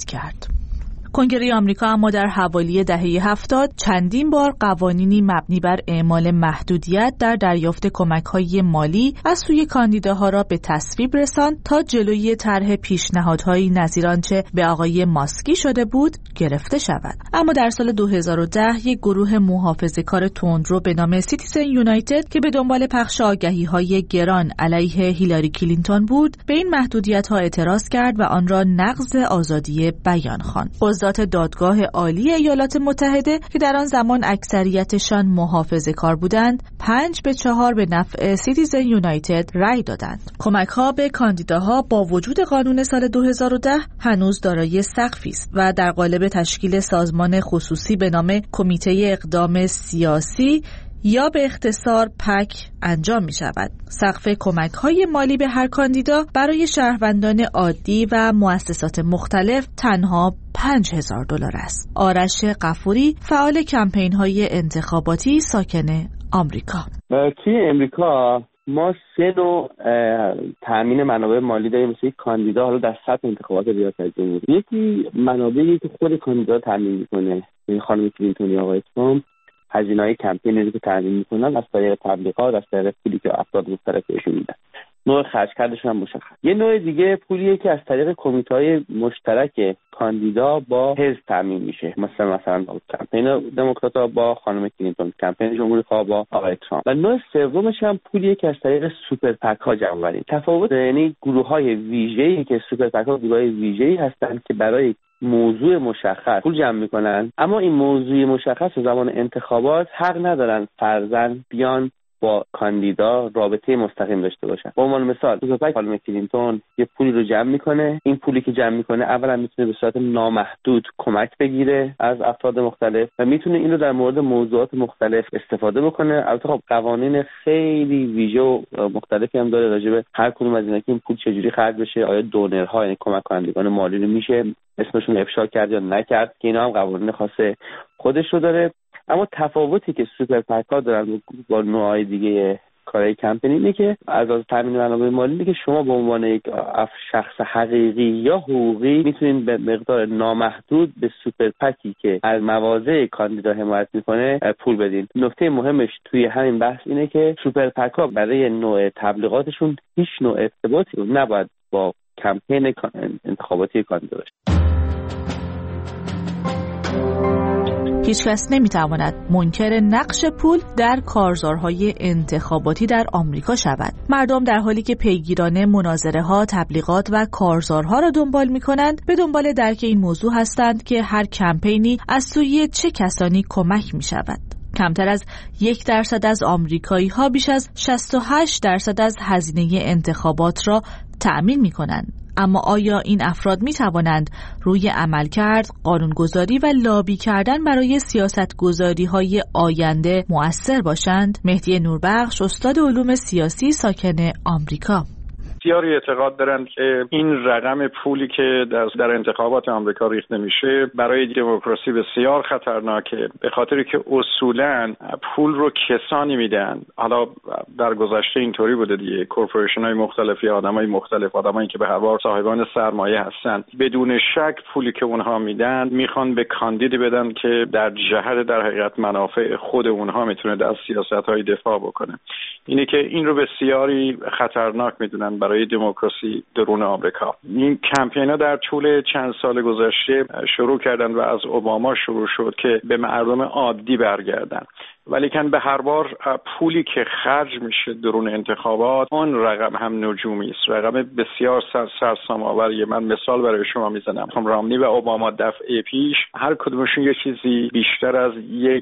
کرد. کنگره آمریکا اما در حوالی دهه 70 چندین بار قوانینی مبنی بر اعمال محدودیت در دریافت کمک‌های مالی از سوی کاندیداها را به تصویب رساند تا جلوی طرح پیشنهادهایی نظیر آنچه به آقای ماسکی شده بود گرفته شود. اما در سال 2010 یک گروه محافظه‌کار تندرو به نام سیتیزن یونایتد که به دنبال پخش آگهی‌های گران علیه هیلاری کلینتون بود، به این محدودیت‌ها اعتراض کرد و آن را نقض آزادی بیان خواند. قضات دادگاه عالی ایالات متحده که در آن زمان اکثریتشان محافظه‌کار بودند 5-4 به نفع سیتیزن یونایتد رأی دادند. کمک‌ها به کاندیداها با وجود قانون سال 2010 هنوز دارای سقفی است و در قالب تشکیل سازمان خصوصی به نام کمیته اقدام سیاسی یا به اختصار پک انجام می شود. سقف کمک‌های مالی به هر کاندیدا برای شهروندان عادی و مؤسسات مختلف تنها $5,000 است. آرش غفوری، فعال کمپین‌های انتخاباتی ساکن آمریکا. توی امریکا ما 3 نوع تامین منابع مالی داریم مثل کاندیدا حالا در سطح انتخابات ریاست جمهوری. یکی منابعی که خود کاندیدا تامین میکنه، یعنی خانم کلینتون یا آقای ترامپ هزینه‌های کمپینی که تامین میکنن از طریق تبلیغات، از طریق پولی که افراد مختلف بهشون میدن. نوع خرج کردشون هم مشخص. یه نوع دیگه پولیه که از طریق کمیته‌های مشترک کاندیدا با حزب تامین میشه، مثلا کمپین دموکرات‌ها با خانم کلینتون، کمپین جمهوری‌خواه با آقای ترامپ. و نوع سومش هم پولیه که از طریق سوپر پک‌ها جمع‌آوری. تفاوت یعنی گروه‌های ویژه‌ای که سوپر پک‌ها گروه‌های ویژه‌ای هستن که برای موضوع مشخص پول جمع میکنن، اما این موضوع مشخص و زمان انتخابات حق ندارن فرضاً بیان با کاندیدا رابطه مستقیم داشته باشن. به عنوان مثال سوپر خانم کلینتون یه پولی رو جمع میکنه، این پولی که جمع میکنه اولا میتونه به صورت نامحدود کمک بگیره از افراد مختلف و میتونه این رو در مورد موضوعات مختلف استفاده بکنه. البته خب قوانین خیلی ویژه و مختلفی هم داره راجع به هر کدوم از اینا که این پول چجوری خرج بشه، آیا دونرها یعنی کمک کنندگان مالی رو میشه اسمشون افشا کرد یا نکرد، که اینا هم قوانین خاص خودش رو داره. اما تفاوتی که سوپر پک‌ها دارن با نوع‌های دیگه کارهای کمپینی اینه که از تامین منابع مالی اینه که شما به عنوان یک شخص حقیقی یا حقوقی میتونین به مقدار نامحدود به سوپر پکی که از مواضع کاندیدا حمایت میکنه پول بدین. نکته مهمش توی همین بحث اینه که سوپر پک‌ها برای نوع تبلیغاتشون هیچ نوع ارتباطی نباید با کمپین انتخاباتی کاندیدا داشته. هیچ کس نمیتواند منکر نقش پول در کارزارهای انتخاباتی در آمریکا شود. مردم در حالی که پیگیرانه مناظره ها، تبلیغات و کارزارها را دنبال میکنند، به دنبال درک این موضوع هستند که هر کمپینی از سوی چه کسانی کمک میشود. کمتر از 1% از آمریکایی ها بیش از 68% از هزینه انتخابات را تأمین میکنند. اما آیا این افراد می توانند روی عملکرد، قانونگذاری و لابی کردن برای سیاستگذاری‌های آینده مؤثر باشند؟ مهدی نوربخش، استاد علوم سیاسی ساکن آمریکا. بسیاری اعتقاد دارند که این رقم پولی که در انتخابات آمریکا ریخته میشه برای دموکراسی بسیار خطرناکه، به خاطری که اصولاً پول رو کسانی میدن. حالا در گذشته اینطوری بوده دیگه، کورپوریشن‌های مختلف یا آدمای مختلف، آدمایی که به هر حال صاحبان سرمایه هستن، بدون شک پولی که اونها میدن میخوان به کاندیدی بدن که در جهت در حقیقت منافع خود اونها میتونه از سیاست‌های دفاع بکنه. اینه که این رو بسیاری خطرناک میدونن برای دموکراسی درون آمریکا. این کمپینا در طول چند سال گذشته شروع کردن و از اوباما شروع شد که به مردم عادی برگردن، ولیکن به هر بار پولی که خرج میشه درون انتخابات اون رقم هم نجومی است، رقم بسیار سرسام‌آوریه. من مثال برای شما میزنم. رامنی و اوباما دفعه پیش هر کدومشون یه چیزی بیشتر از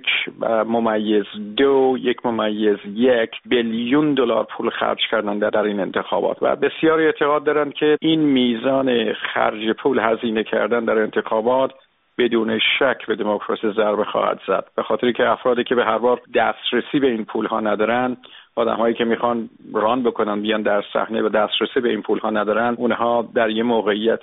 1.2 بیلیون دلار پول خرج کردن در این انتخابات و بسیاری اعتقاد دارن که این میزان خرج پول هزینه کردن در انتخابات بدون شک به دموکراسی ضربه خواهد زد، به خاطری که افرادی که به هر بار دسترسی به این پول ها ندارن آدم‌هایی که میخوان ران بکنن بیان در صحنه و دسترسی به این پول‌ها ندارن، اونها در یه موقعیت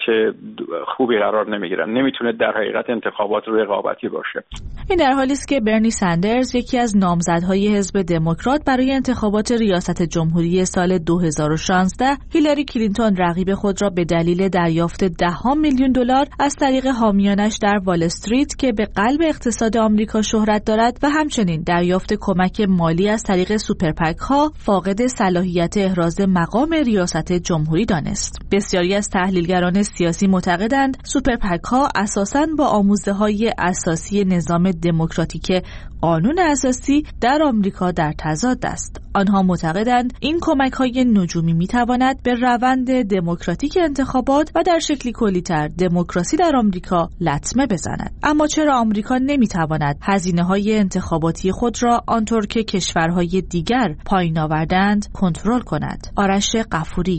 خوبی قرار نمیگیرن. نمیتونه در حقیقت انتخابات رقابتی باشه. این در حالی است که برنی سندرز، یکی از نامزدهای حزب دموکرات برای انتخابات ریاست جمهوری سال 2016، هیلاری کلینتون رقیب خود را به دلیل دریافت $10 میلیون از طریق حامیانش در وال استریت که به قلب اقتصاد آمریکا شهرت دارد و همچنین دریافت کمک مالی از طریق سوپرپک ها فاقد صلاحیت احراز مقام ریاست جمهوری دانست. بسیاری از تحلیلگران سیاسی معتقدند سوپرپک ها اساساً با آموزه‌های اساسی نظام دموکراتیک قانون اساسی در آمریکا در تضاد است. آنها معتقدند این کمک‌های نجومی می‌تواند به روند دموکراتیک انتخابات و در شکلی کلی‌تر دموکراسی در آمریکا لطمه بزند. اما چرا آمریکا نمی‌تواند هزینه‌های انتخاباتی خود را آنطور که کشورهای دیگر پایین آوردند کنترل کند؟ آرش غفوری.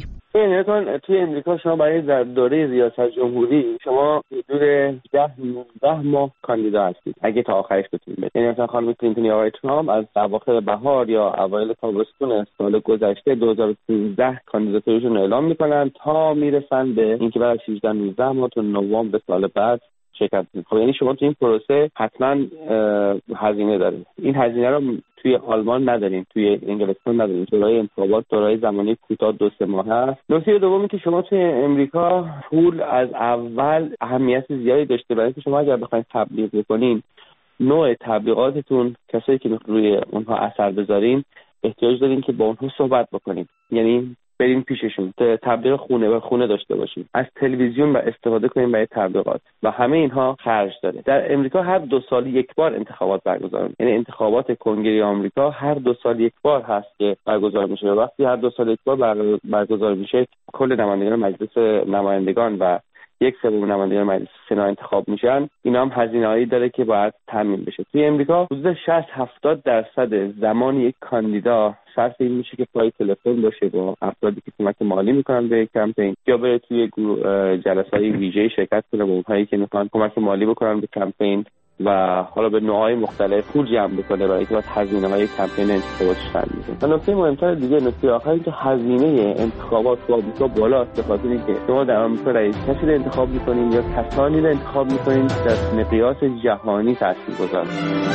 توی امریکا شما برای در دوره ریاست جمهوری شما حدود 10-19 ماه کاندیدا هستید اگه تا آخرش بتونید برید. یعنی مثلا خانم کلینتون یا آقای ترامپ از اواخر بهار یا اوایل تابستون سال گذشته 2013 کاندیداتورشون اعلام میکنن تا میرسن به اینکه بعد از 18-19 ماه تا نوامبر سال بعد شرکت کنید. خب یعنی شما تو این پروسه حتما هزینه دارید. این هزینه رو توی آلمان نداریم، توی انگلستان نداریم. دورای انتخابات دورای زمانی کوتاه 2-3 ماه هست. نکته دومی که شما توی امریکا پول از اول اهمیت زیادی داشته، برای اینکه شما اگر بخواید تبلیغ بکنین، نوع تبلیغاتتون، کسایی که روی اونها اثر بذارین، احتیاج دارین که با اونها صحبت بکنین. یعنی برین پیششون، تبلیغ خونه به خونه داشته باشین، از تلویزیون و استفاده کنین برای تبلیغات و همه اینها خرج داره. در امریکا هر 2 سال یک بار انتخابات برگزار میشه. یعنی انتخابات کنگره آمریکا هر 2 سال یک بار هست که برگزار میشه. وقتی هر 2 سال یک بار برگزار میشه، کل نمایندگان مجلس نمایندگان و 1/3 نمایندگان مجلس سنا انتخاب میشن. اینا هم هزینه‌ای داره که باید تامین بشه. توی امریکا حدود 60-70% زمان یک کاندیدا صرف این میشه که پای تلفن باشه با افرادی که کمک مالی میکنن به کمپین، یا بره توی جلسه‌های ویژه شرکت کنه با اونهایی که میخوان کمک مالی بکنن به کمپین و حالا به نوع‌های مختلف پول جمع بکنه برای اینکه هزینه‌های کمپین انتخاباتش تامین بشه. نکته مهمتر دیگه، نکته آخری که هزینه انتخابات تو آمریکا بالا است، به خاطر اینکه شما در آمریکا رئیس کسی رو انتخاب می‌کنید یا کسانی رو انتخاب می‌کنید در مقیاس جهانی تاثیرگذاره.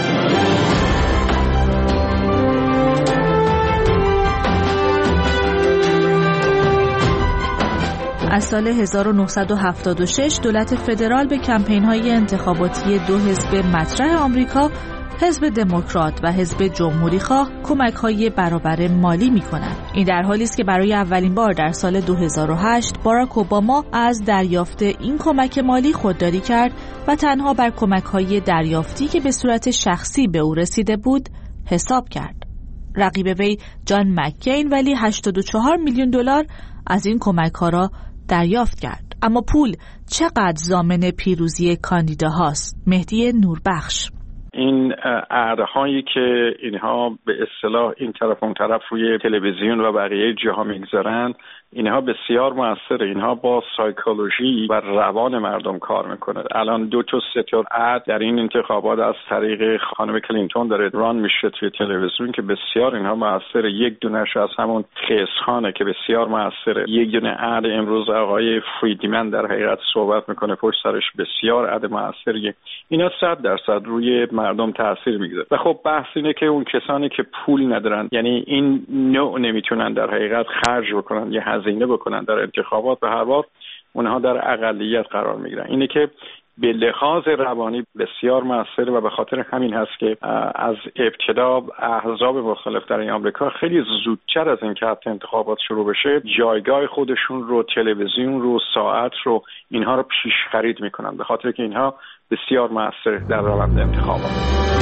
از سال 1976 دولت فدرال به کمپین‌های انتخاباتی 2 حزب مطرح آمریکا، حزب دموکرات و حزب جمهوری‌خواه، کمک‌های برابر مالی می‌کنند. این در حالی است که برای اولین بار در سال 2008 باراک اوباما از دریافت این کمک مالی خودداری کرد و تنها بر کمک‌های دریافتی که به صورت شخصی به او رسیده بود حساب کرد. رقیب وی جان مککین ولی $84 میلیون از این کمک‌ها را دریافت کرد. اما پول چقدر ضامن پیروزی کاندیداهاست؟ مهدی نوربخش. این عرضهایی که اینها به اصطلاح این طرف اون طرف روی تلویزیون و بقیه جاها میگذارن، اینها بسیار موثره. اینها با سایکولوژی و روان مردم کار میکنه. الان 2-3 تا عد در این انتخابات از طریق خانم کلینتون داره ران میشه توی تلویزیون که بسیار اینها موثره. یک دونش از همون خیسخانه که بسیار موثره. یک دونه عد امروز آقای فریدمن در حقیقت صحبت میکنه، پشت سرش بسیار عد موثریه. اینا 100% روی مردم تاثیر میگذاره. و خب بحث اینه که اون کسانی که پول ندارن، یعنی این نوع نمیتونن در حقیقت خرج بکنن یا هزینه بکنن در انتخابات، به هر حال اونها در اقلیت قرار میگیرن. اینه که به لحاظ روانی بسیار موثره و به خاطر همین هست که از ابتدا احزاب مختلف در این آمریکا خیلی زودتر از اینکه حتی انتخابات شروع بشه جایگاه خودشون رو، تلویزیون رو، ساعت رو، اینها رو پیش خرید میکنن، به خاطر که اینها بسیار موثر در روند انتخابات.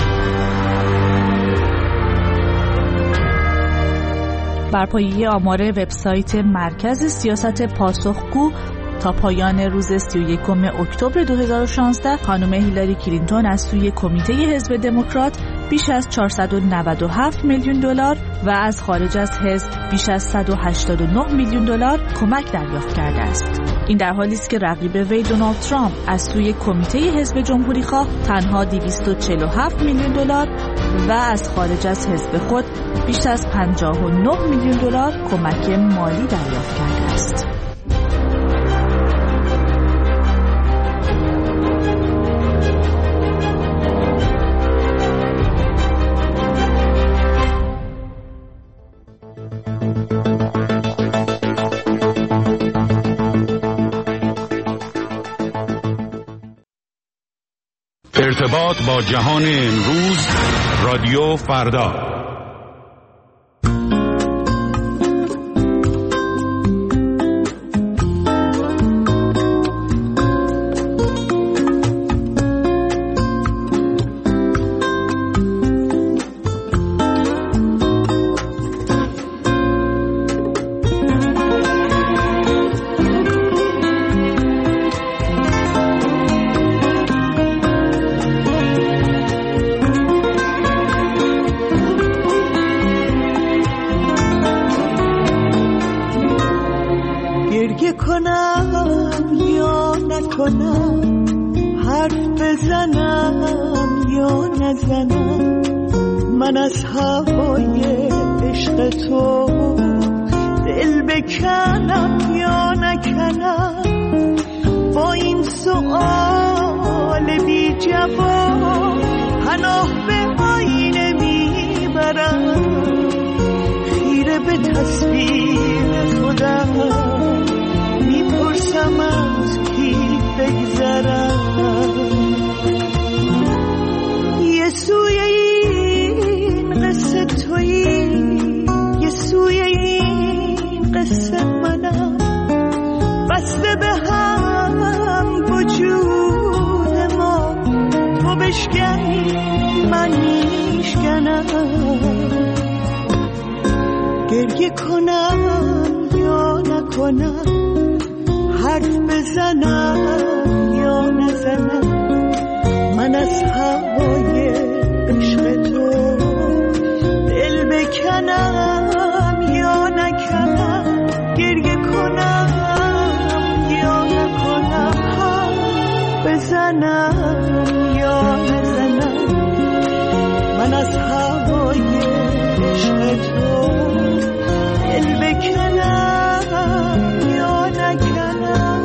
بر پایه آمار وبسایت مرکز سیاست پاسخگو، تا پایان روز 31 اکتبر 2016 خانم هیلاری کلینتون از سوی کمیته حزب دموکرات بیش از 497 میلیون دلار و از خارج از حزب بیش از 189 میلیون دلار کمک دریافت کرده است. این در حالی است که رقیب وی دونالد ترامپ از سوی کمیته حزب جمهوری‌خواه تنها 247 میلیون دلار و از خارج از حزب خود بیش از 59 میلیون دلار کمک مالی دریافت کرده است. ارتباط با جهان امروز، رادیو فردا. من از هوای عشق تو دل بکنم یا نکنم، با این سؤال بی جواب پناه به آینه میبرم، خیره به تصویر خودم میپرسم از کی بگذرم. یه سوی این قصه تویی، یه سوی این قصه منم، بسته به هم وجود ما، تو بشکنی من میشکنم، گریه کنم یا نکنم، حرف بزنم یا نزنم، من از هوای عشق تو دل بکنم یا نکنم، گریه کنم یا نکنم، حرف بزنم یا نزنم، من از هوای عشق تو دل بکنم یا نکنم.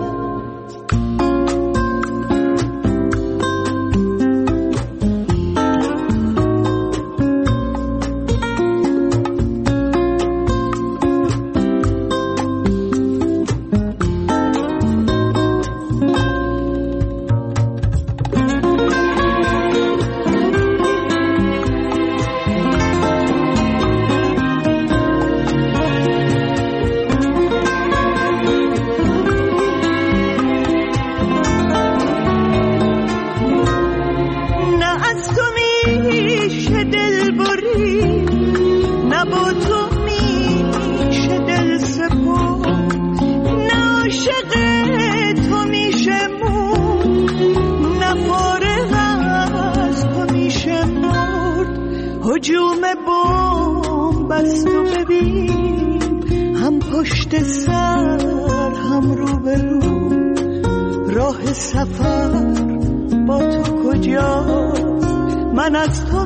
هجوم بمب است و ببین، هم پشت سر هم رو به رو، راه سفر با تو کجاست؟ من از تو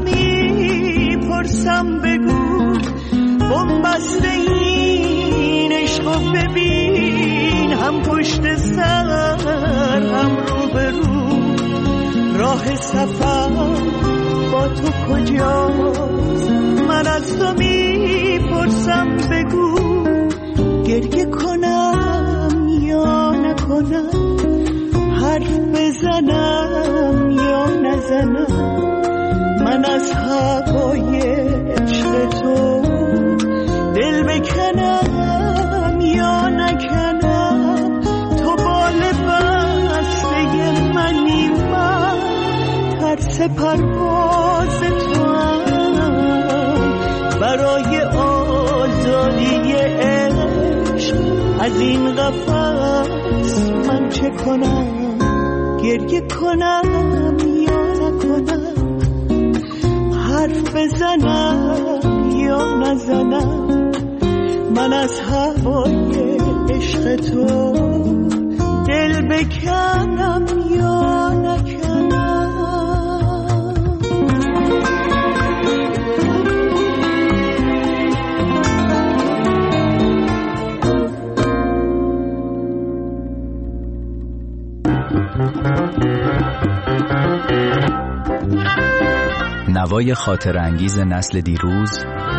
میپرسم بگو، بمب است این عشق و ببین، هم پشت سر هم رو به رو، راه سفر با تو کجاست؟ من از تو میپرسم بگو، گریه کنم یا نکنم، حرف بزنم یا نزنم، من از هوای عشق تو دل بکنم یا نکنم، تو بال بسته منی، من ترس پرواز تو هم، برای آزادی عشق از این قفس من چه کنم؟ گریه کنم یا نکنم، حرف بزنم یا نزنم، من از هوای عشق تو دل بکنم یا نکنم. نوای خاطر انگیز نسل دیروز،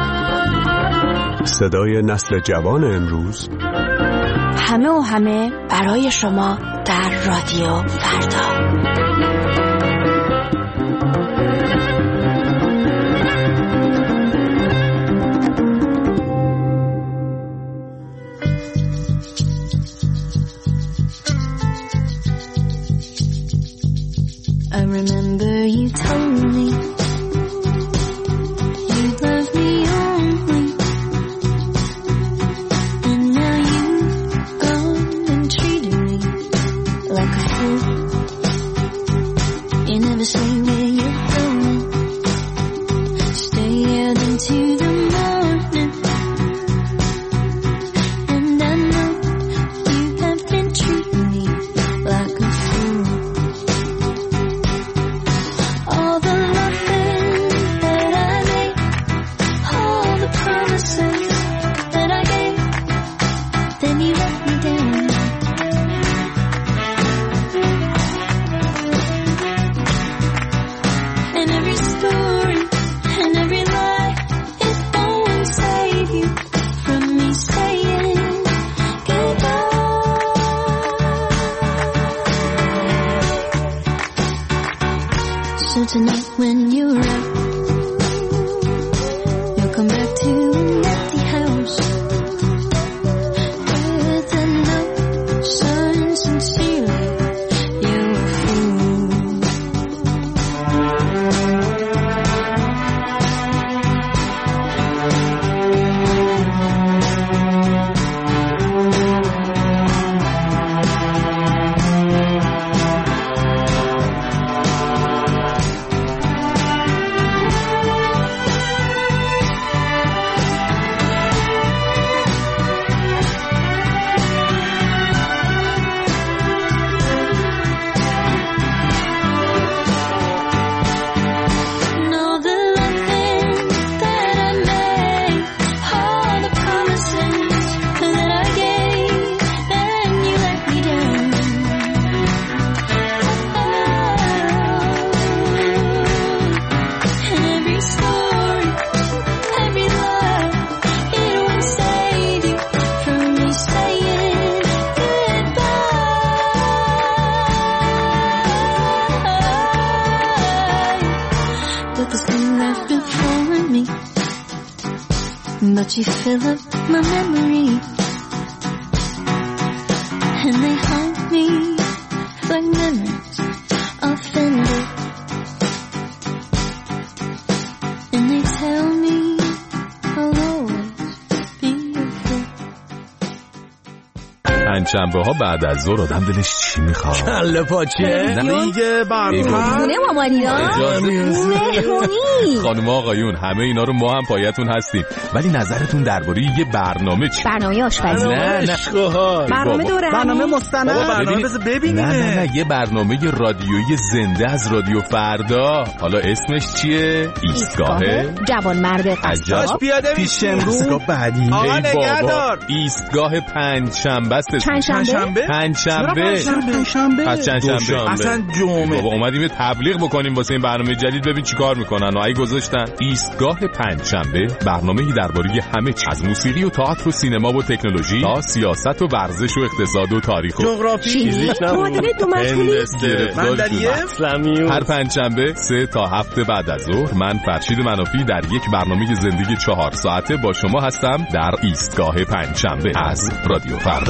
صدای نسل جوان امروز، همه و همه برای شما در رادیو فردا. I remember you told me you love me only, and now you've gone and treated me like a fool. You never say where you're going, stay out into the morning, and I know you have been treating me like a fool. All the loving that I made, all the promises that I gave, then you let me down. And every story and every lie, it won't save you from me saying goodbye. So tonight when you're out, you'll come back to an empty house with a note signed sincerely, you're a fool. And all the loving that I made, all the promises that I gave, then you let me down. And every story, every lie, it won't save you from me saying goodbye. But there's been left before me, but you fill up my memory, and they haunt me like memories offended, and they tell me I'll always be your friend. پنجشنبه ها بعد از ظهر آدم دلش چی میخواد؟ کله پاچه دیگه برنامه خونه مامانینا مهمونی. خانم آقایون همه اینا رو ما هم پایتون هستیم، ولی نظرتون درباره یه برنامه چی؟ برنامه آشپزی، نه برنامه دوره، برنامه مستند، برنامه بذار ببینیم. نه یه برنامه رادیویی زنده از رادیو فردا. حالا اسمش چیه؟ ایستگاه جوانمرد قصاب. پیاده میشیم ایستگاه بعدی. آقا نگهدار. ایستگاه پنجشنبه است. پنجشنبه؟ پس چندشنبه اصلا جمعه. بابا اومدیم یه تبلیغ بکنیم واسه این برنامه جدید، ببین چیکار میکنن و ای گذاشتن. ایستگاه پنجشنبه برنامه‌ای درباره همه چیز، از موسیقی و تئاتر و سینما و تکنولوژی تا سیاست و ورزش و اقتصاد و تاریخ و جغرافی، فیزیک، هر پنجشنبه 3 تا 7 بعد از ظهر من فرشید منافی در یک برنامه زندگی 4 ساعته با شما هستم در ایستگاه پنجشنبه از رادیو فردا.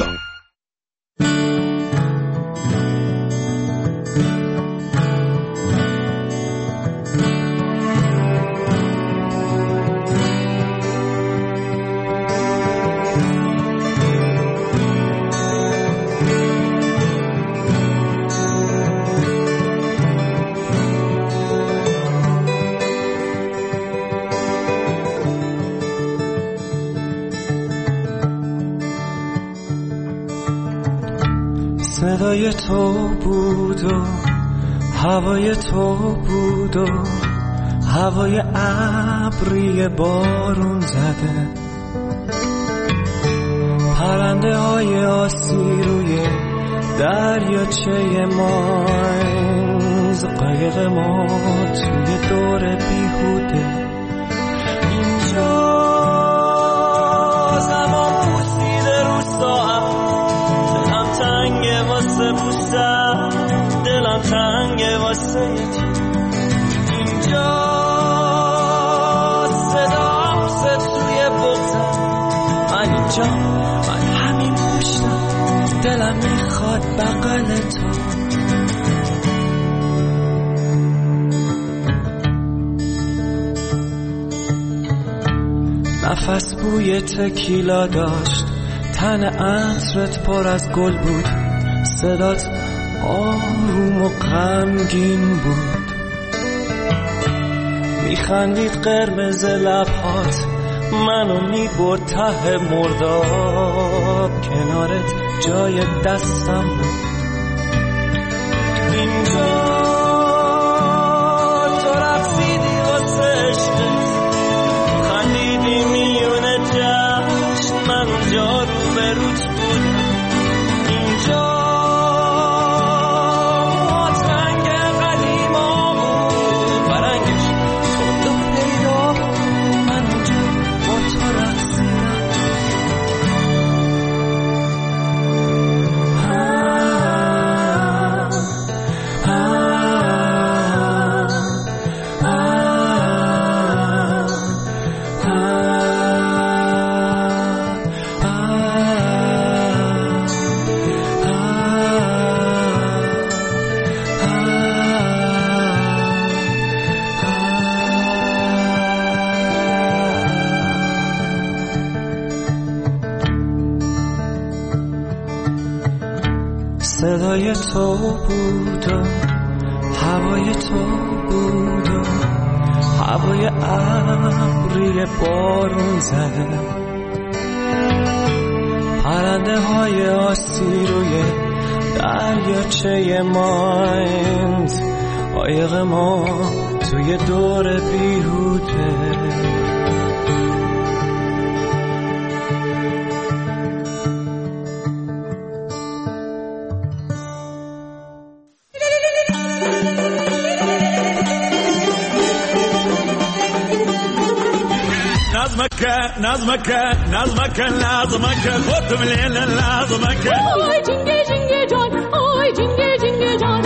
صدای تو بود و هوای تو بود و هوای ابری بارون زده، پرنده های آسی روی دریاچه ماینز، قایق ما توی دور بیهوده. اینجا زمان پوسیده رو ساعت، دلم تنگه واسه پوستم، دلم تنگه واسه اینجا صدا حفظه توی بغزم، من اینجا، من همین پشتم، دلم میخواد بغل تو. نفس بوی تکیلا داشت، تن عطرت پر از گل بود، صدات آروم و غمگین بود، میخندید قرمز لبهات، منو میبرد ته مرداب، کنارت جای دستم بود. اینجا تو رقصیدی واسه عشقت، خندیدی میونه جشن، من اونجا رو به روت بودم. اینجا ماترنگ قدیما بود، برنگش تو پیدا، من اونجا با تو رقصیدم. صدای تو بود و هوای تو بود و هوای ابری بارون زده، پرنده های آسی روی دریاچه مایند، قایق ما توی دور بیهوده. نظمك لازمك خد من الليل لازمك اوي جنگه جنگه جان اوي جنگه جنگه جان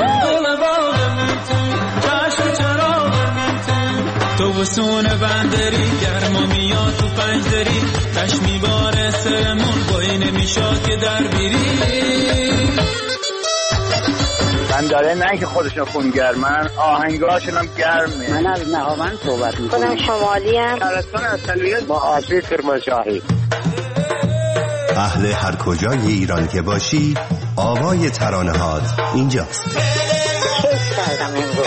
تو وسون بندری گرما میاد تو پنجدری، تش میباره سرمون بایی نمیشاد که در بیری. من داره نه که خودشون خونگرمن، آهنگاشون هم گرمه. من از نهاوند صحبت میکنم. خودم شمالی ام. شهرستان اصلیت با آبی کرمانشاهی. اهل هر کجای ایران که باشی، آوای ترانه هات اینجاست. کیف کردم امروز.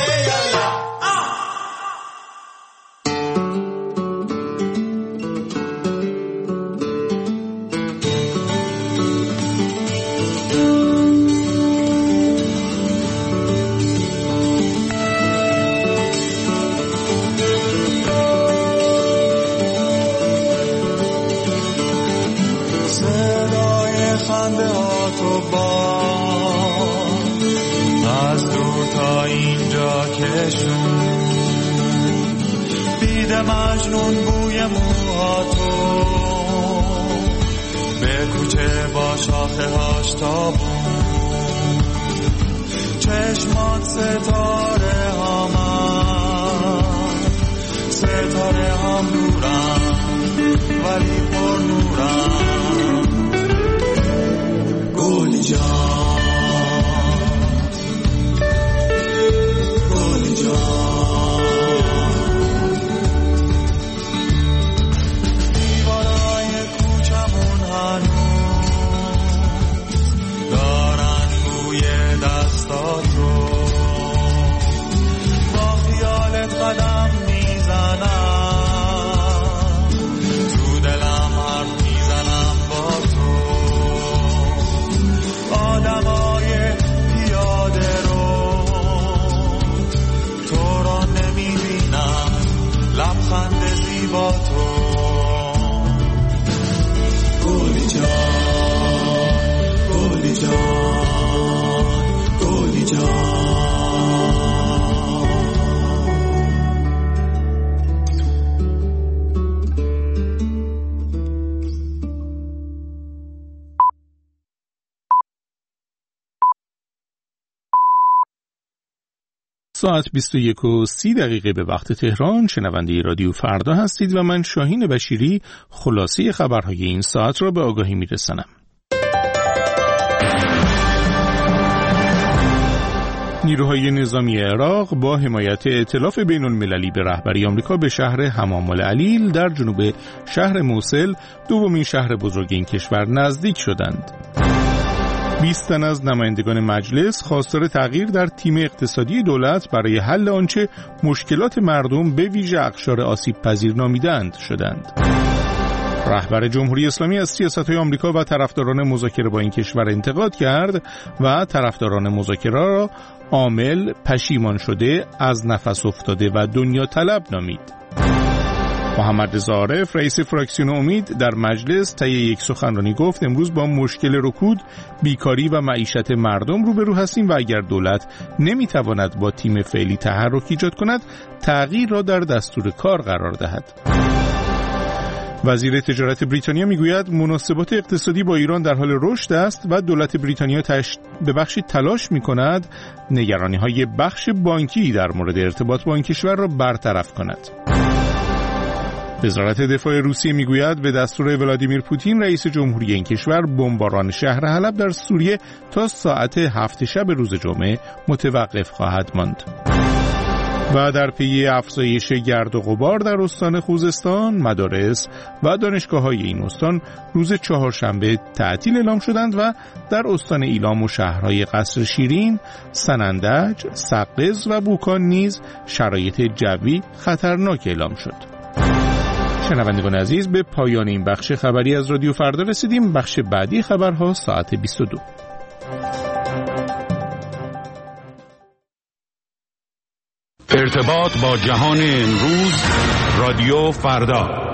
مجنون بوی موهاتو به کوچه با شاخه هاش تابون، چشمات ستاره ستاره هم نورم ولی پر نورم. گلی جان گلی جان دارن بوی دستاتو، ساعت 21:30 به وقت تهران. شنونده رادیو فردا هستید و من شاهین بشیری خلاصه خبرهای این ساعت را به آگاهی میرسانم. نیروهای نظامی عراق با حمایت ائتلاف بین‌المللی به رهبری آمریکا به شهر حمام العلیل در جنوب شهر موصل، دومین شهر بزرگ این کشور، نزدیک شدند. 20 تن از نمایندگان مجلس خواستار تغییر در تیم اقتصادی دولت برای حل آنچه مشکلات مردم به ویژه اقشار آسیب پذیر نامیدند شدند. رهبر جمهوری اسلامی از سیاست‌های آمریکا و طرفداران مذاکره با این کشور انتقاد کرد و طرفداران مذاکره را عامل، پشیمان شده، از نفس افتاده و دنیا طلب نامید. محمد رضا عارف رئیس فراکسیون امید در مجلس طی یک سخنرانی گفت امروز با مشکل رکود، بیکاری و معیشت مردم روبرو هستیم و اگر دولت نمیتواند با تیم فعلی تحرک ایجاد کند، تغییر را در دستور کار قرار دهد. وزیر تجارت بریتانیا میگوید مناسبات اقتصادی با ایران در حال رشد است و دولت بریتانیا به بخشی تلاش میکند نگرانی‌های بخش بانکی در مورد ارتباط با این کشور را برطرف کند. وزارت دفاع روسیه میگوید به دستور ولادیمیر پوتین رئیس جمهوری این کشور بمباران شهر حلب در سوریه تا ساعت 7 شب روز جمعه متوقف خواهد ماند. و در پی افزایش گرد و غبار در استان خوزستان، مدارس و دانشگاه‌های این استان روز چهارشنبه تعطیل اعلام شدند و در استان ایلام و شهرهای قصر شیرین، سنندج، سقز و بوکان نیز شرایط جوی خطرناک اعلام شد. شنوندگان عزیز، به پایان این بخش خبری از رادیو فردا رسیدیم. بخش بعدی خبرها ساعت 22. ارتباط با جهان امروز، رادیو فردا.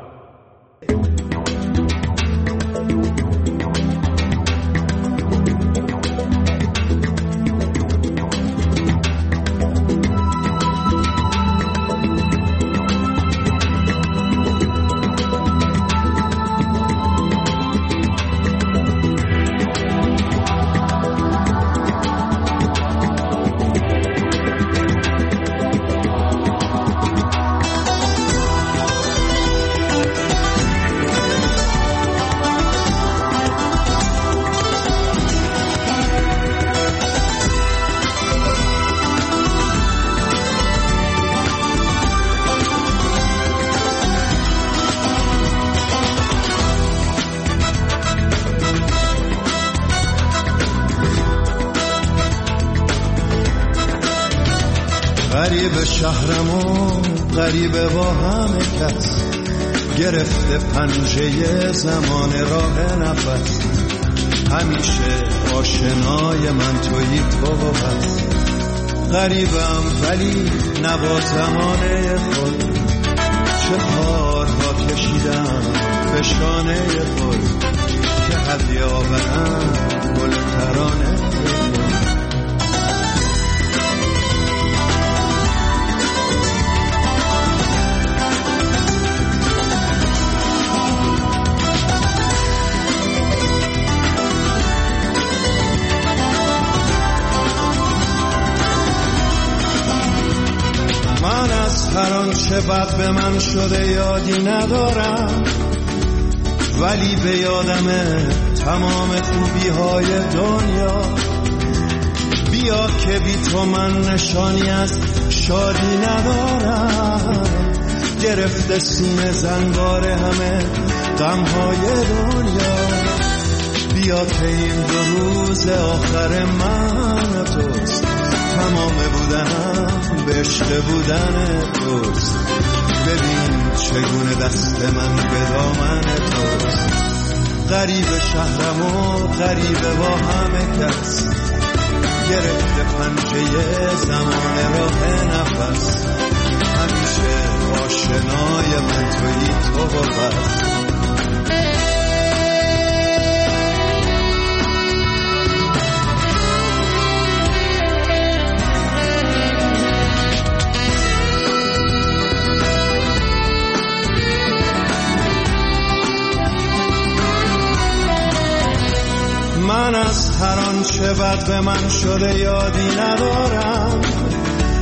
غریب شهرمون غریبه با همه کس، گرفته پنجه زمان راه نفس، همیشه آشنای من تویی تو و بس. غریبم ولی نبا زمانه خود، چه کارها کشیدم به شانه خود، که هدیه آورم گل ترانه هر آنچه بد به من شده یادی ندارم، ولی به یادمه تمام خوبی های دنیا. بیا که بی تو من نشانی از شادی ندارم، گرفته سینه زنگار همه غم های دنیا. بیا که این 2 روز آخر من توست، تمام بودنم به عشق بودن توست. ببین چگونه دست من به دامن توست. غریب شهرم و غریب با همه کس، گرفته پنجه زمان راه نفس، همیشه آشنای من تویی تو و بس. من از هر آنچه بد به من شده یادی ندارم،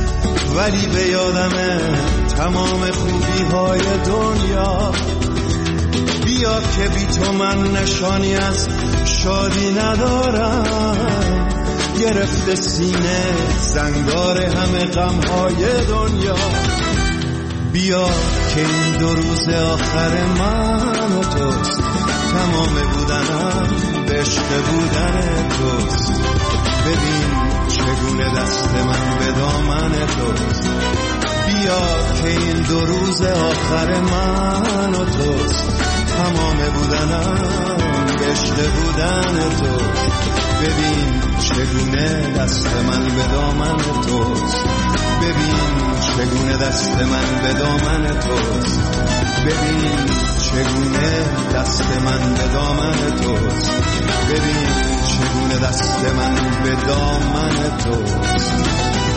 ولی به یادم تمام خوبی های دنیا. بیا که بی تو من نشانی از شادی ندارم، گرفته سینه زنگار همه غمهای دنیا. بیا که این 2 روز آخر من و توست، تمام بودنم به عشق بودن توست. ببین چگونه دست من به دامن توست. بیا که این 2 روز آخر من و توست، تمام بودنم به عشق بودن توست. ببین چگونه دست من به دامن توست. ببین چگونه دست من به دامن توست. ببین چگونه دست من به دامن توست. ببین چگونه دست من به دامن توست.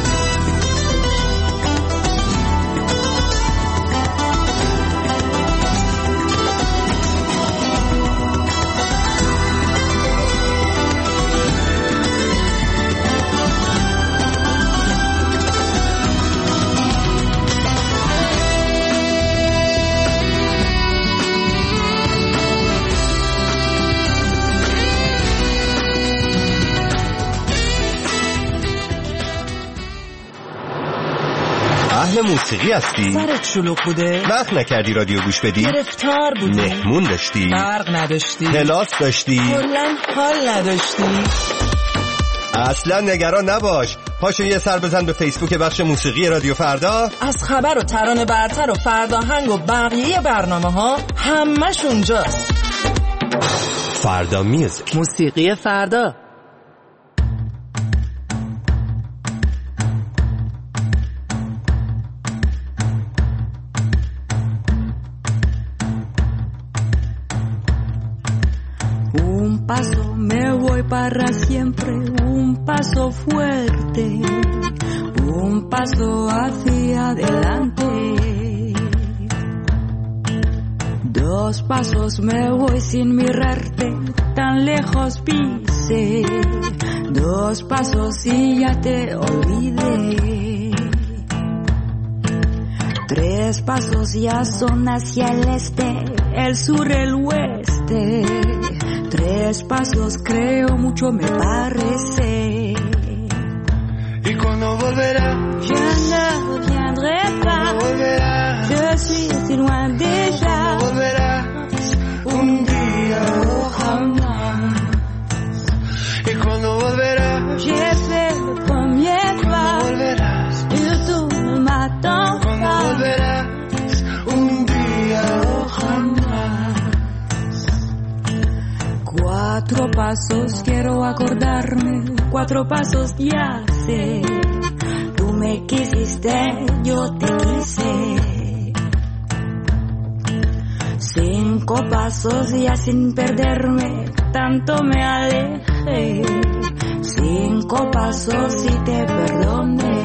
اهل موسیقی هستی؟ سرت شلوغ بوده؟ وقت نکردی رادیو گوش بدی؟ گرفتار بودی؟ مهمون داشتی؟ برق نداشتی؟ کلاس داشتی؟ کلاً حال نداشتی؟ اصلا نگران نباش، پاشو یه سر بزن به فیسبوک بخش موسیقی رادیو فردا. از خبر و ترانه برتر و فرداهنگ و بقیه برنامه ها همش اونجاست. فردا میوزیک، موسیقی فردا. Paso me voy para siempre, un paso fuerte, un paso hacia adelante. 2 pasos me voy sin mirarte, tan lejos pise. 2 pasos y ya te olvidé. 3 pasos ya son hacia el este, el sur, el oeste. 3 pasos creo mucho me parece. Y cuando volverá, je ne reviendrai pas. Je suis si loin déjà. Volverás un día o jamás. Y cuando volverás, j'ai fait le premier pas. Volverás, y tú ne m'attends pas. Cuando volverás un día o jamás. 4 pasos quiero acordarme, 4 pasos ya sé. Tú me quisiste, yo te quise. 5 pasos ya sin perderme, tanto me alejé. 5 pasos y te perdoné.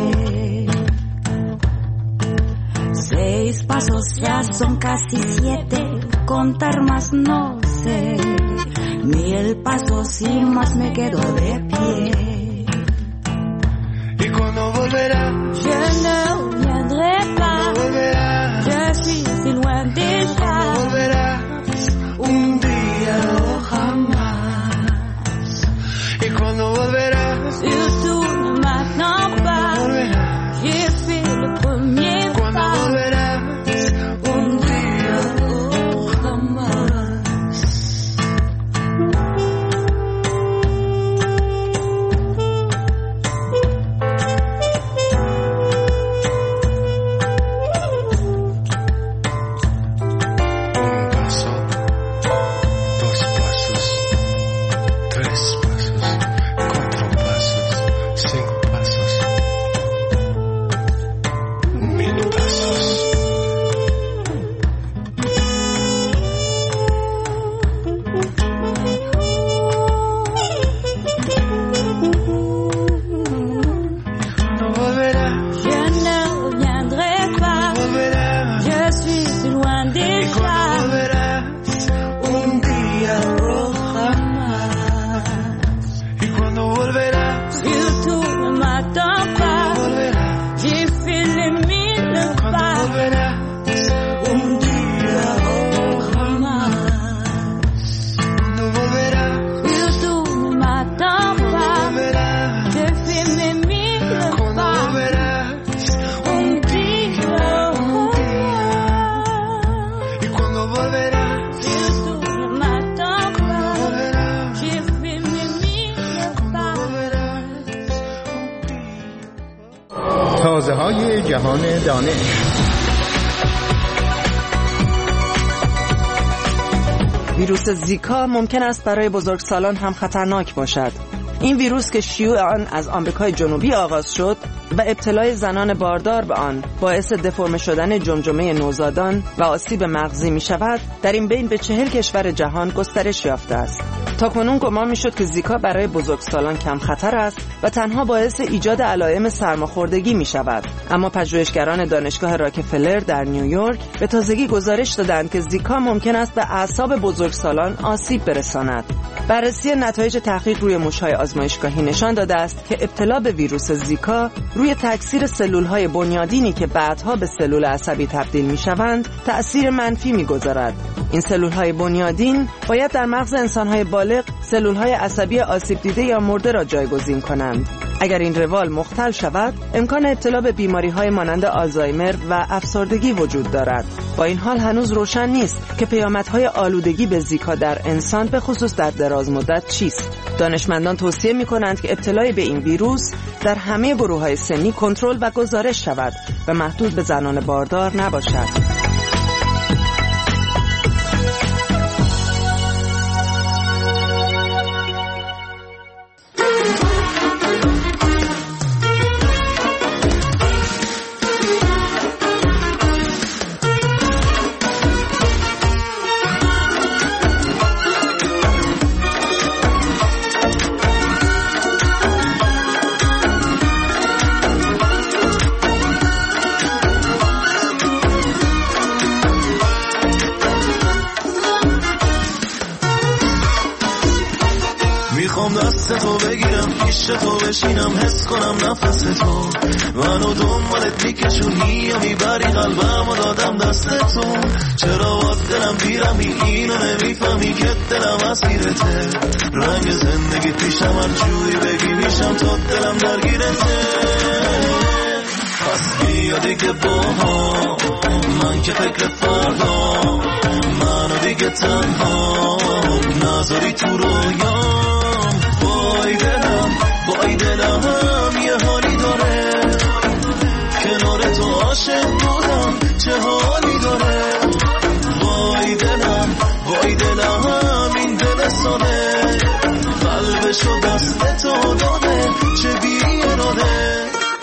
6 pasos ya son casi 7, contar más no sé. 1000 pasos y más me quedo de pie. Y cuando volverás, je ne reviendrai pas. Volverás, je suis si loin déjà. Volverás un día o jamás. Y cuando volverás, y tú ne m'attends pas. Volverás, j'ai fait le premier pas. Cuando volverás un día o jamás. You told me my dog, j'ai fait تازه‌های جهان دانش. ویروس زیکا ممکن است برای بزرگسالان هم خطرناک باشد. این ویروس که شیوع آن از آمریکای جنوبی آغاز شد و ابتلای زنان باردار به آن باعث دفرم شدن جمجمه نوزادان و آسیب مغزی می شود، در این بین به 40 کشور جهان گسترش یافته است. تاکنون گمان می شد که زیکا برای بزرگسالان کم خطر است و تنها باعث ایجاد علائم سرماخوردگی می شود. اما پژوهشگران دانشگاه راکفلر در نیویورک به تازگی گزارش دادند که زیکا ممکن است به اعصاب بزرگسالان آسیب برساند. بررسی نتایج تحقیق روی موش‌های آزمایشگاهی نشان داده است که ابتلا به ویروس زیکا روی تکثیر سلول‌های بنیادینی که بعدها به سلول عصبی تبدیل می‌شوند تأثیر منفی می‌گذارد. این سلول‌های بنیادین باید در مغز انسان‌های بالغ سلول‌های عصبی آسیب دیده یا مرده را جایگزین کنند. اگر این روال مختل شود، امکان ابتلا به بیماری‌های مانند آلزایمر و افسردگی وجود دارد. با این حال هنوز روشن نیست که پیامدهای آلودگی به زیکا در انسان به خصوص در دراز مدت چیست. دانشمندان توصیه می‌کنند که ابتلای به این ویروس در همه گروه‌های سنی کنترل و گزارش شود و محدود به زنان باردار نباشد. تو بگیرم پیش تو بشینم حس کنم نفس تو منو دنبالت میکشونی یا میبری قلبم و دادم دست تو چرا با دلم بیرمی اینو نمیفهمی که دلم اسیرته رنگ زندگی پیشم هر جوری بگی میشم تا دلم درگیرته پس بیا دیگه با من که فکر فردا منو دیگه تنها نذاری تو رویام وای دلم یه حالی داره کنار تو عاشق بودم چه حالی داره وای دلم این دل ساده قلبشو دست تو داده چه بی اراده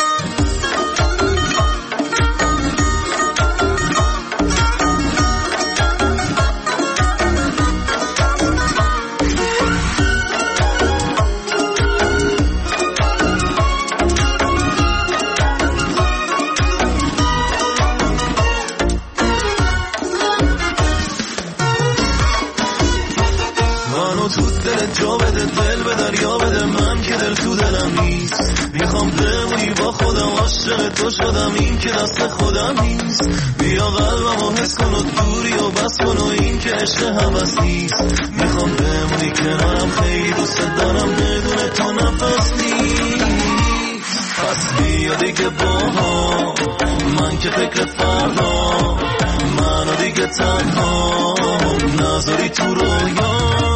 جا بده دل به دریا بده من که دل تو دلم نیست میخوام بمونی با خودم عاشق تو شدم این که دست خودم نیست بیا قلبم و حس کن و دوری و بس کن و این که عشق هوس نیست میخوام بمونی کنارم خیلی دوست دارم بدون تو نفس نیست پس بیا دیگه با من که فکر فردا منو دیگه تنها نذاری تو رویام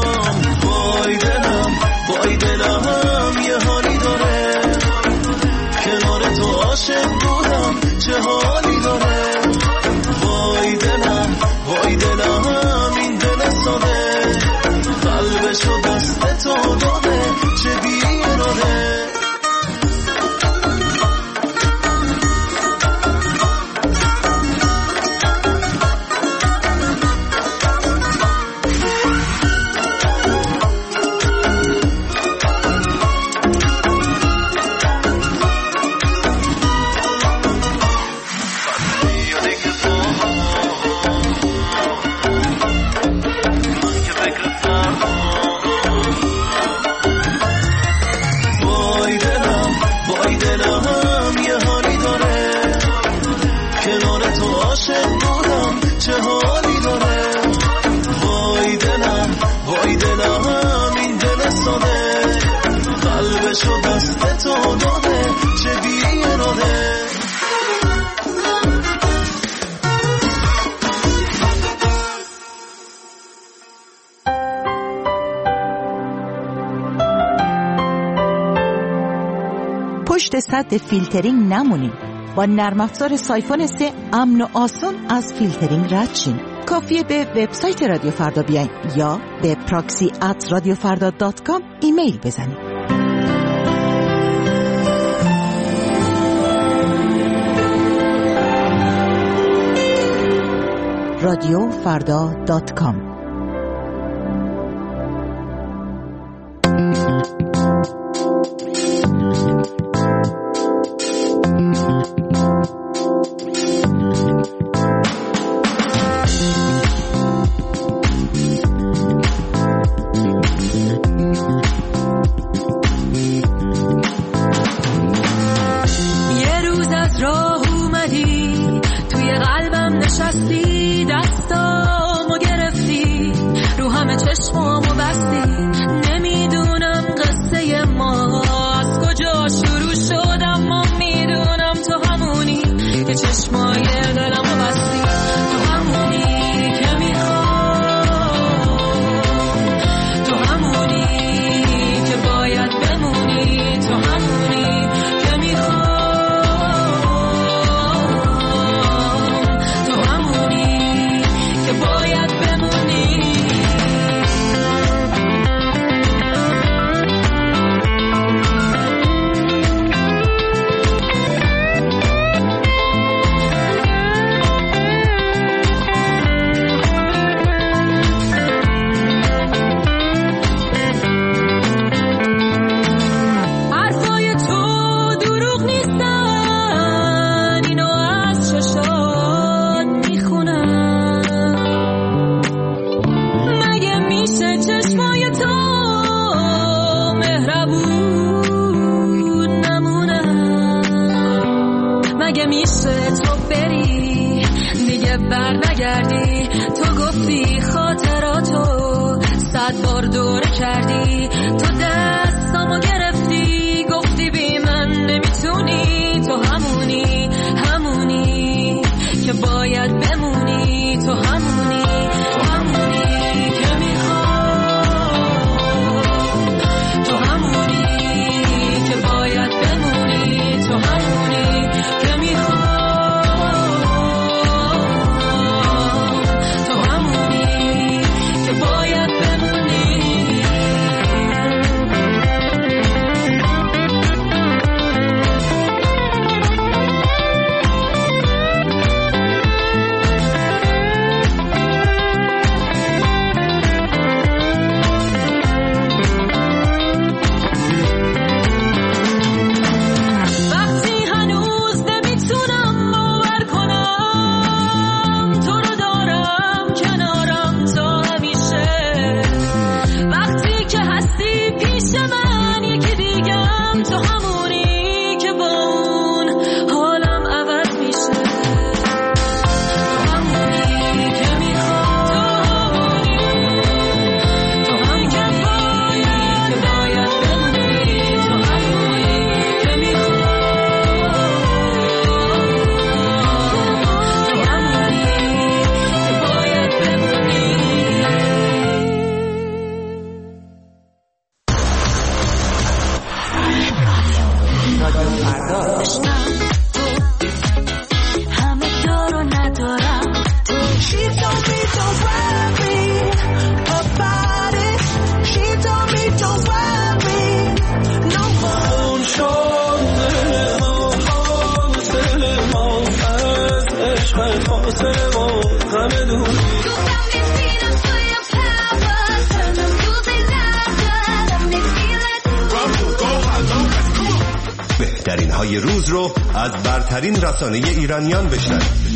وای دلم یه حالی داره کنار تو عاشق بودم چه حالی داره وای دلم این دل ساده قلبشو دست تو داده چه بی اراده قلبشو دست تو داده چه بی اراده پشت سد فیلترینگ نمونیم. با نرم افزار سایفون 3 امن و آسان از فیلترینگ رد شین. کافیه به وبسایت رادیو فردا بیاین یا به proxy@radiofarda.com ایمیل بزنید. radiofarda.com بهترین های روز رو از برترین رسانه ایرانیان بشنوید.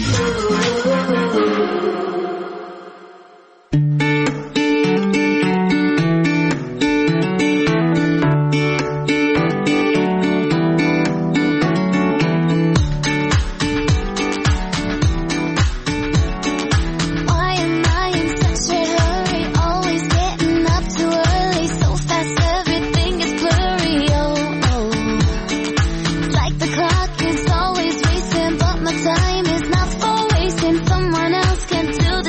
Time is not for wasting. Someone else can do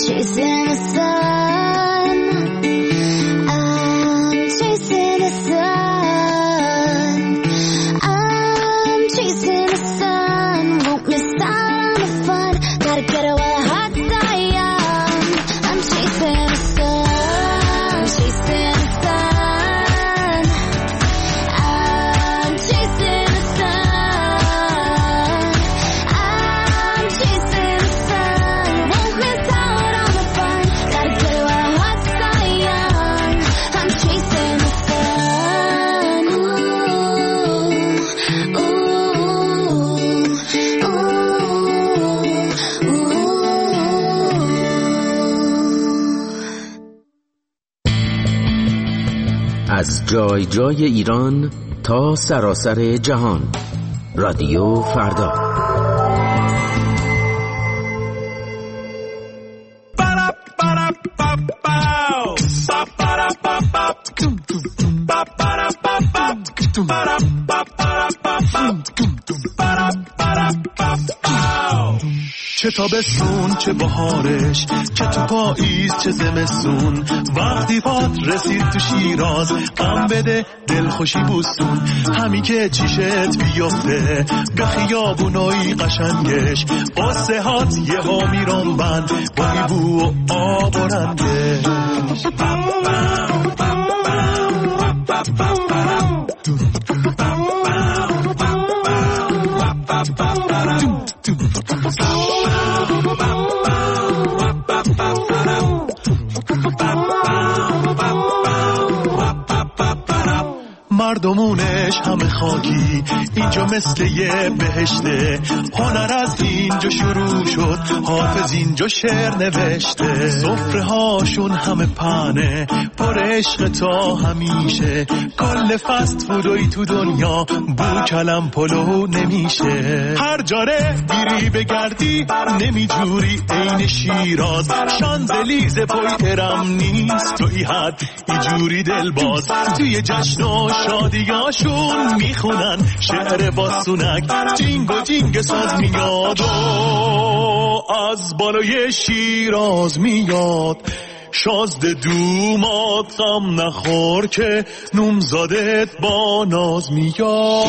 chasing the sun. I'm chasing the sun. I'm chasing the sun. Won't miss out on the fun. Gotta get it while the heart's still young. I'm chasing the sun. Chasing the sun. I'm chasing the sun. I'm chasing the sun. Won't miss out on the fun. Gotta get it while the heart's still young. I'm chasing the sun. Ooh, ooh, ooh, ooh. از جای جای ایران تا سراسر جهان. رادیو فردا. چه تابستون چه بهارش، چه تو پاییز چه زمستون، وقتی پات رسید تو شیراز غم بده دلخوشی بوستون. همی که چیشت بیفته به خیابونای قشنگش، قصه هات یه ها میران بند با بو و آب و رنگش. مردمونش همه خاکی، اینجا مثل یه بهشته. هنر از اینجا شروع شد، حافظ اینجا شعر نوشته. سفره هاشون همه پنه، پر عشق تا همیشه. کل فست فودوی تو دنیا بو کلم پلو نمیشه. هر جاره بیری بگردی نمیجوری عین شیراز. شانزلیزه پای ارم نیست توی حد ایجوری دلباز. توی جشن و شادیاشون میخونن شعر باسونک، جینگ و جینگ ساز میاد و از بالای شیراز میاد. شازده دومات غم نخور که نومزادت با ناز میاد.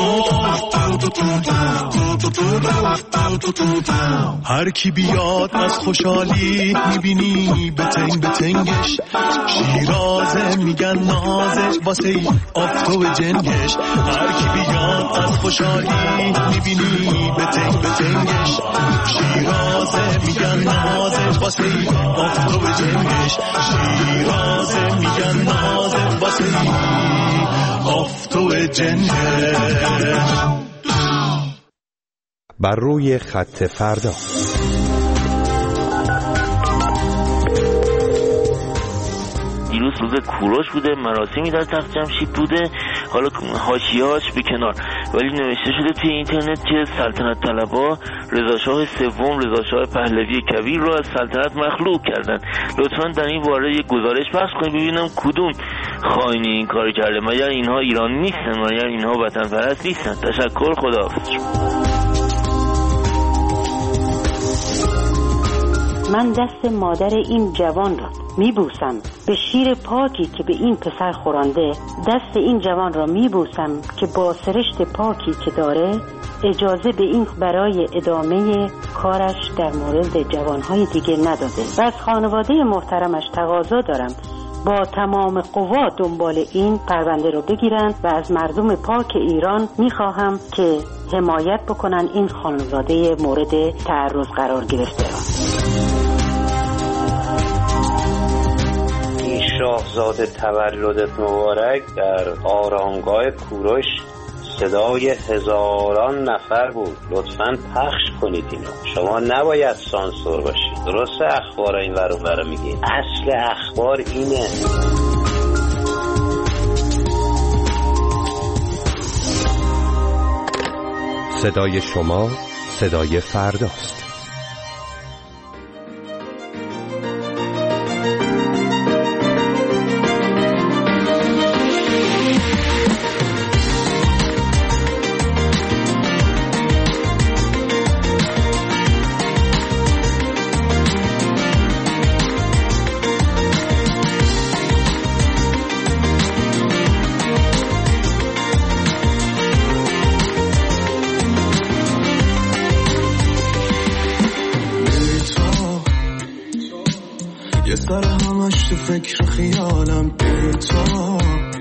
هر کی بیاد از خوشحالی میبینی بتنگ بتنگش. شیرازه میگن نازش واسه ای آفتو جنگش. هر کی بیاد از خوشحالی میبینی بتنگ بتنگش. شیرازه میگن نازش واسه ای آفتو جنگش. شیرازه میگن نازش واسه ای آفتو جنگش. بر روی خط فردا. دیروز روز کوروش بوده، مراسمی در تخت جمشید بوده، حالا حاشیه‌اش به کنار، ولی نوشته شده توی اینترنت که سلطنت طلبها رضاشاه سوم رضاشاه پهلوی کبیر رو از سلطنت مخلوع کردن. لطفاً در این باره یک گزارش پخش کنید ببینم کدوم خائنی این کار کرده. مگر اینها ایرانی نیستن؟ مگر اینها وطن پرست نیستن؟ تشکر، خداحافظ. من دست مادر این جوان را میبوسم، به شیر پاکی که به این پسر خورانده دست این جوان را میبوسم که با سرشت پاکی که داره اجازه به این برای ادامه کارش در مورد جوانهای دیگه نداده و از خانواده محترمش تقاضا دارم با تمام قوا دنبال این پرونده رو بگیرن و از مردم پاک ایران میخواهم که حمایت بکنن این خانواده مورد تعرض قرار گرفته را. شاهزاده تولدت مبارک در آرامگاه کوروش صدای هزاران نفر بود. لطفاً پخش کنید اینو. شما نباید سانسور باشید. درسته اخبار این ور اون ور میگید، اصل اخبار اینه. صدای شما صدای فرداست. یه سر همش تو فکر خیالم بی تو،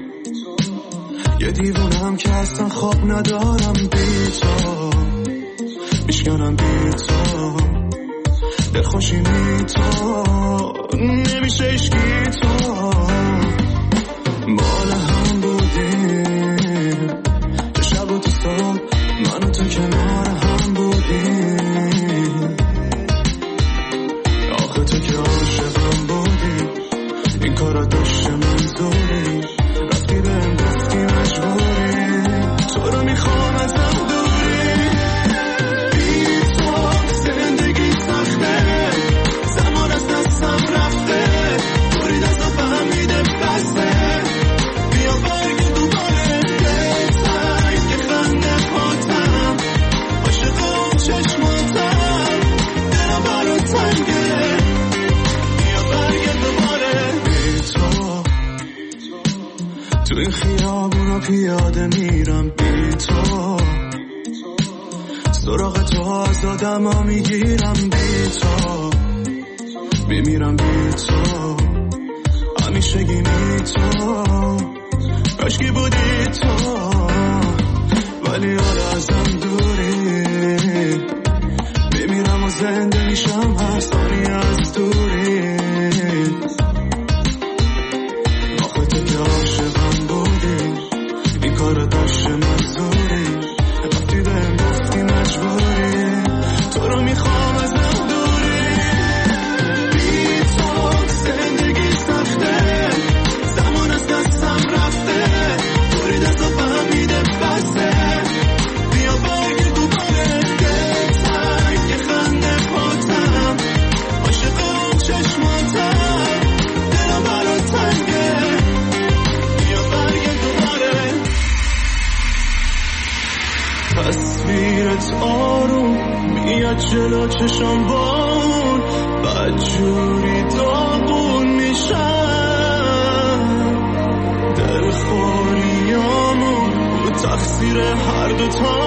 یه دیوونم که اصلا خواب ندارم بی تو، میشکنم بی تو، دلخوشی بی تو، نمیشه اشکی تو، مال هم بودیم تو شب و تو صبح، من و تو کنار هم بودیم، آخه تو که عاشقم بودی، این کارا داشته منظوری، رفتی بهم گفتی مجبوری، تو رو میخوام ازم دوری، بی تو زندگی سخته، زمان از دستم رفته، دوری دستم فهمیده بسته، بیا برگرد دوباره بهتر که خنده پاتم، عاشق اون چشماتم، دلم برات تنگه، بیا برگرد دوباره بی تو، تو این خیابونا پیاده میرم بی تو، سراغ تو از آدما میگیرم بی تو، میمیرم بی تو، همیشگی بی تو، کاشکی بودی تو، ولی حالا ازم دوری، میمیرم و زنده میشم هر ثانیه از دوری، آخه تو که عاشقم بودی، این کار داشته منظوری، رفتی بهم گفتی مجبوری، تو رو میخوام ازم دوری، بی تو زندگی سخته، زمان از دستم رفته، دوری دستم فهمیده بسته، بیا برگرد دوباره بهتر که خنده پاتم، عاشق اون چشماتم، دلم برات تنگه، بیا برگرد دوباره. تصویرت آروم میاد جلو چشم بان، بدجوری داغون میشم، دلخوریامون رو تقصیر هر دوتا،